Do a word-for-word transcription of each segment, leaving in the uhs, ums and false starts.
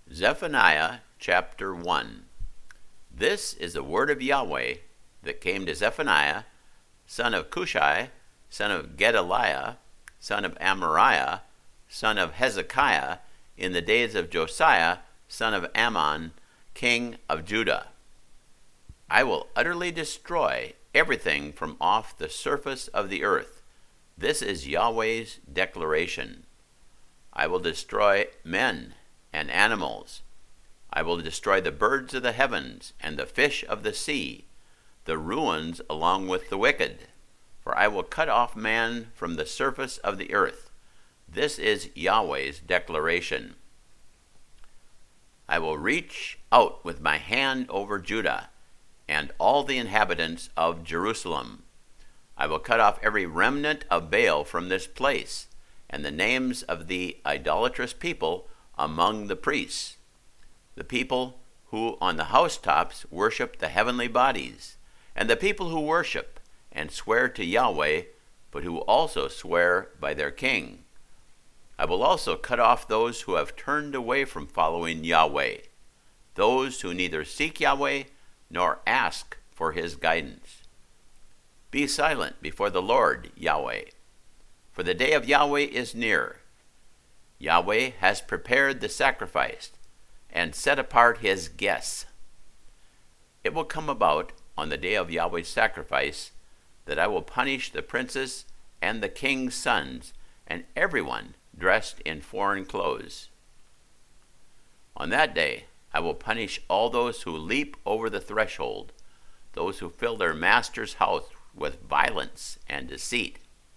Zephaniah chapter one. This is the word of Yahweh that came to Zephaniah, son of Cushai, son of Gedaliah, son of Amariah, son of Hezekiah, in the days of Josiah, son of Ammon, king of Judah. I will utterly destroy everything from off the surface of the earth. This is Yahweh's declaration. I will destroy men and animals. I will destroy the birds of the heavens and the fish of the sea, the ruins along with the wicked. For I will cut off man from the surface of the earth. This is Yahweh's declaration. I will reach out with my hand over Judah and all the inhabitants of Jerusalem. I will cut off every remnant of Baal from this place, and the names of the idolatrous people among the priests, the people who on the housetops worship the heavenly bodies, and the people who worship and swear to Yahweh, but who also swear by their king. I will also cut off those who have turned away from following Yahweh, those who neither seek Yahweh nor ask for his guidance. Be silent before the Lord Yahweh, for the day of Yahweh is near. Yahweh has prepared the sacrifice and set apart his guests. It will come about on the day of Yahweh's sacrifice that I will punish the princes and the king's sons and everyone dressed in foreign clothes. On that day I will punish all those who leap over the threshold, those who fill their master's house with violence and deceit.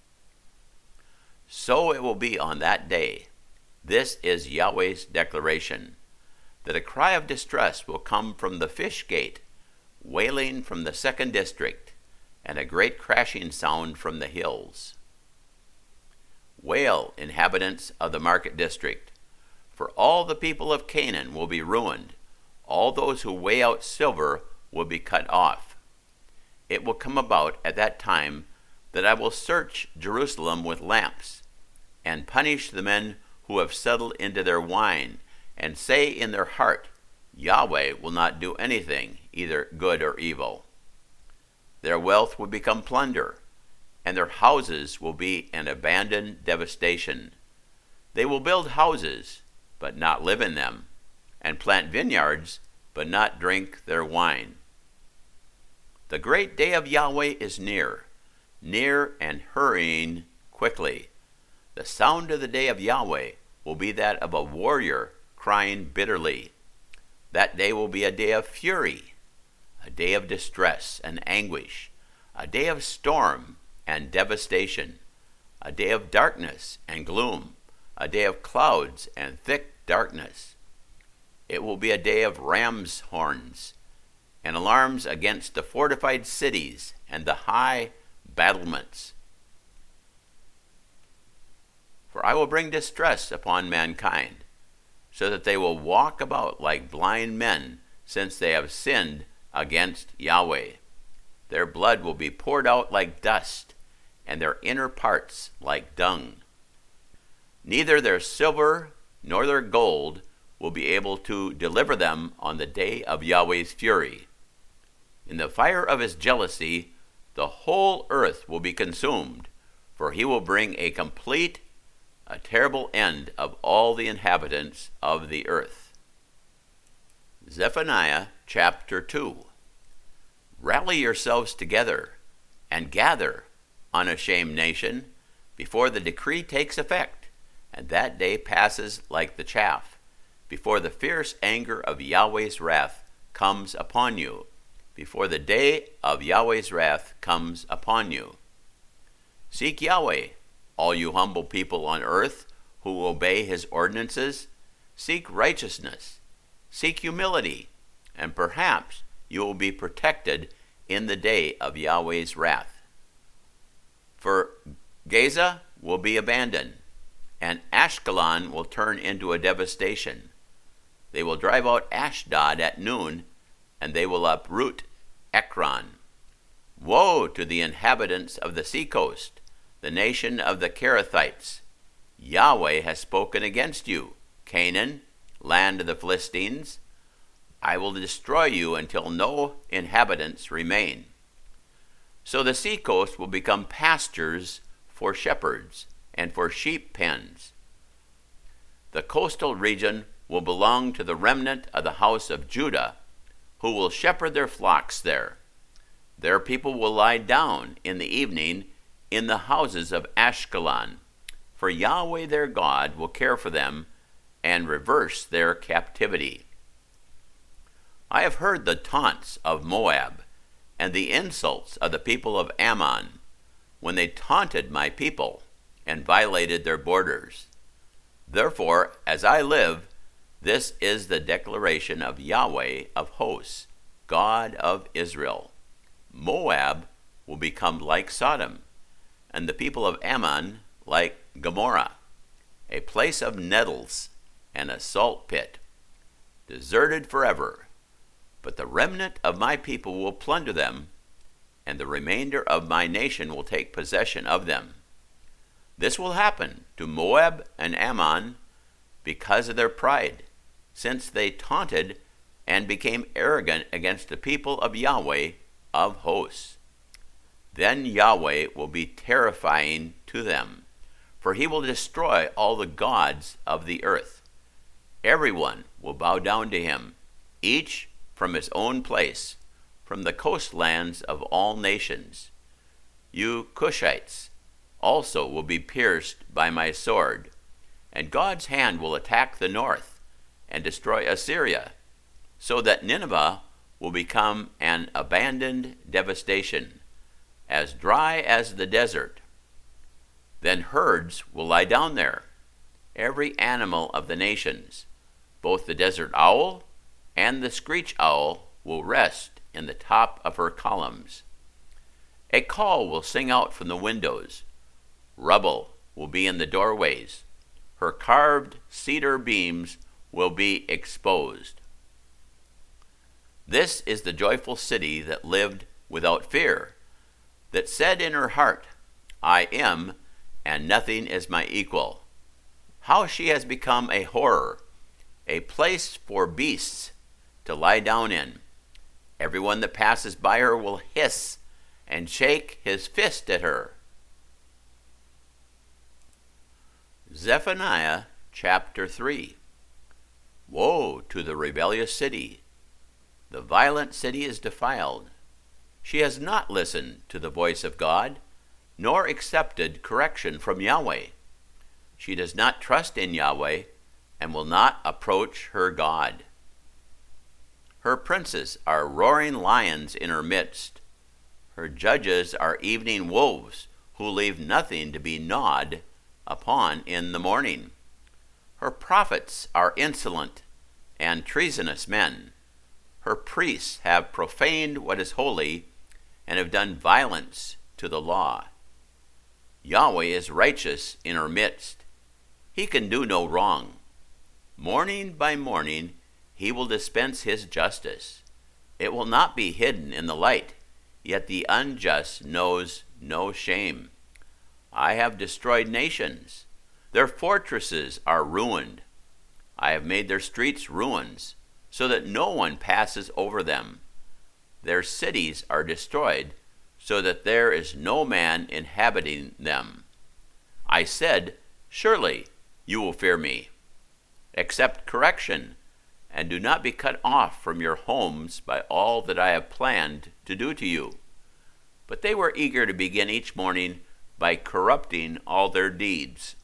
So it will be on that day. This is Yahweh's declaration, that a cry of distress will come from the fish gate, wailing from the second district, and a great crashing sound from the hills. Wail, inhabitants of the market district, for all the people of Canaan will be ruined. All those who weigh out silver will be cut off. It will come about at that time that I will search Jerusalem with lamps, and punish the men who have settled into their wine, and say in their heart, Yahweh will not do anything, either good or evil. Their wealth will become plunder, and their houses will be an abandoned devastation. They will build houses, but not live in them, and plant vineyards, but not drink their wine. The great day of Yahweh is near, near and hurrying quickly. The sound of the day of Yahweh will be that of a warrior crying bitterly. That day will be a day of fury, a day of distress and anguish, a day of storm and devastation, a day of darkness and gloom, a day of clouds and thick darkness. It will be a day of ram's horns and alarms against the fortified cities and the high battlements. For I will bring distress upon mankind, so that they will walk about like blind men, since they have sinned against Yahweh. Their blood will be poured out like dust, and their inner parts like dung. Neither their silver nor their gold will be able to deliver them on the day of Yahweh's fury. In the fire of his jealousy, the whole earth will be consumed, for he will bring a complete a terrible end of all the inhabitants of the earth. Zephaniah chapter two. Rally yourselves together and gather, unashamed nation, before the decree takes effect, and that day passes like the chaff, before the fierce anger of Yahweh's wrath comes upon you, before the day of Yahweh's wrath comes upon you. Seek Yahweh, all you humble people on earth who obey his ordinances. Seek righteousness, seek humility, and perhaps you will be protected in the day of Yahweh's wrath. For Gaza will be abandoned, and Ashkelon will turn into a devastation. They will drive out Ashdod at noon, and they will uproot Ekron. Woe to the inhabitants of the seacoast, the nation of the Kerethites. Yahweh has spoken against you, Canaan, land of the Philistines. I will destroy you until no inhabitants remain. So the seacoast will become pastures for shepherds and for sheep pens. The coastal region will belong to the remnant of the house of Judah, who will shepherd their flocks there. Their people will lie down in the evening in the houses of Ashkelon, for Yahweh their God will care for them and reverse their captivity. I have heard the taunts of Moab and the insults of the people of Ammon when they taunted my people and violated their borders. Therefore, as I live, this is the declaration of Yahweh of hosts, God of Israel. Moab will become like Sodom, and the people of Ammon like Gomorrah, a place of nettles and a salt pit, deserted forever. But the remnant of my people will plunder them, and the remainder of my nation will take possession of them. This will happen to Moab and Ammon because of their pride, since they taunted and became arrogant against the people of Yahweh of hosts. Then Yahweh will be terrifying to them, for he will destroy all the gods of the earth. Everyone will bow down to him, each from his own place, from the coastlands of all nations. You Cushites also will be pierced by my sword, and God's hand will attack the north and destroy Assyria, so that Nineveh will become an abandoned devastation, as dry as the desert. Then herds will lie down there, every animal of the nations. Both the desert owl and the screech owl will rest in the top of her columns. A call will sing out from the windows. Rubble will be in the doorways. Her carved cedar beams will be exposed. This is the joyful city that lived without fear, that said in her heart, I am, and nothing is my equal. How she has become a horror, a place for beasts to lie down in. Everyone that passes by her will hiss and shake his fist at her. Zephaniah chapter three. Woe to the rebellious city! The violent city is defiled. She has not listened to the voice of God, nor accepted correction from Yahweh. She does not trust in Yahweh and will not approach her God. Her princes are roaring lions in her midst. Her judges are evening wolves who leave nothing to be gnawed upon in the morning. Her prophets are insolent and treasonous men. Her priests have profaned what is holy and have done violence to the law. Yahweh is righteous in her midst. He can do no wrong. Morning by morning he will dispense his justice. It will not be hidden in the light, yet the unjust knows no shame. I have destroyed nations. Their fortresses are ruined. I have made their streets ruins, so that no one passes over them. Their cities are destroyed, so that there is no man inhabiting them. I said, surely you will fear me. Accept correction, and do not be cut off from your homes by all that I have planned to do to you. But they were eager to begin each morning by corrupting all their deeds.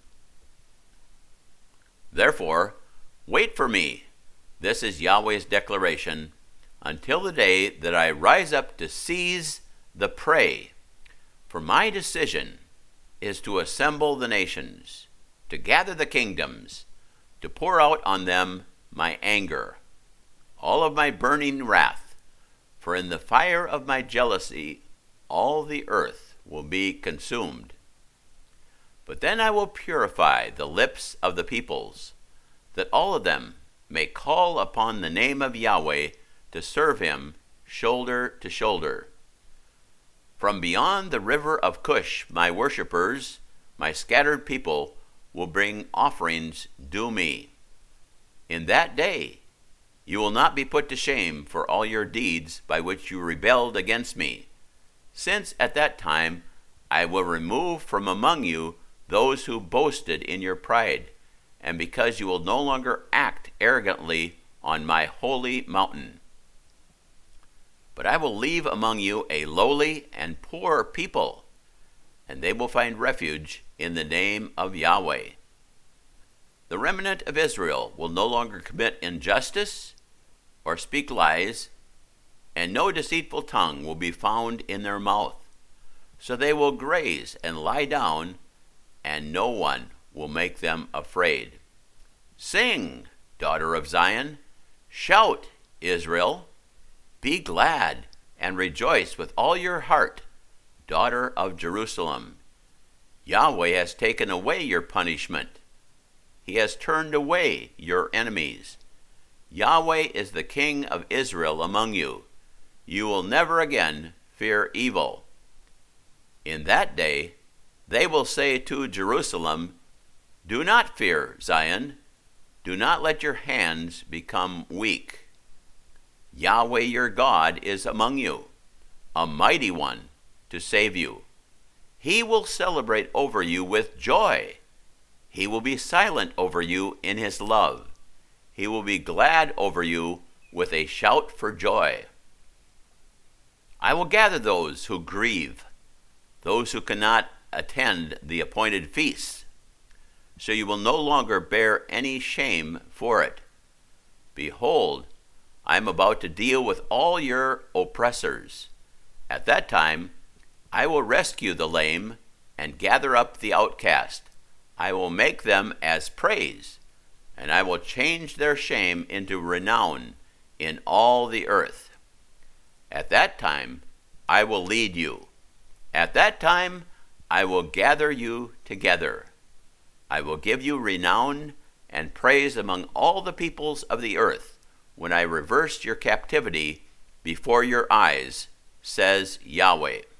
Therefore, wait for me, this is Yahweh's declaration, until the day that I rise up to seize the prey. For my decision is to assemble the nations, to gather the kingdoms, to pour out on them my anger, all of my burning wrath. For in the fire of my jealousy all the earth will be consumed. But then I will purify the lips of the peoples, that all of them may call upon the name of Yahweh to serve him shoulder to shoulder. From beyond the river of Cush, my worshippers, my scattered people, will bring offerings due me. In that day you will not be put to shame for all your deeds by which you rebelled against me, since at that time I will remove from among you those who boasted in your pride, and because you will no longer act arrogantly on my holy mountain. But I will leave among you a lowly and poor people, and they will find refuge in the name of Yahweh. The remnant of Israel will no longer commit injustice or speak lies, and no deceitful tongue will be found in their mouth. So they will graze and lie down, and no one will make them afraid. Sing, daughter of Zion. Shout, Israel. Be glad and rejoice with all your heart, daughter of Jerusalem. Yahweh has taken away your punishment. He has turned away your enemies. Yahweh is the King of Israel among you. You will never again fear evil. In that day they will say to Jerusalem, do not fear, Zion. Do not let your hands become weak. Yahweh your God is among you, a mighty one to save you. He will celebrate over you with joy. He will be silent over you in his love. He will be glad over you with a shout for joy. I will gather those who grieve, those who cannot attend the appointed feasts, so you will no longer bear any shame for it. Behold, I am about to deal with all your oppressors. At that time, I will rescue the lame and gather up the outcast. I will make them as praise, and I will change their shame into renown in all the earth. At that time, I will lead you. At that time, I will gather you together. I will give you renown and praise among all the peoples of the earth when I reverse your captivity before your eyes, says Yahweh.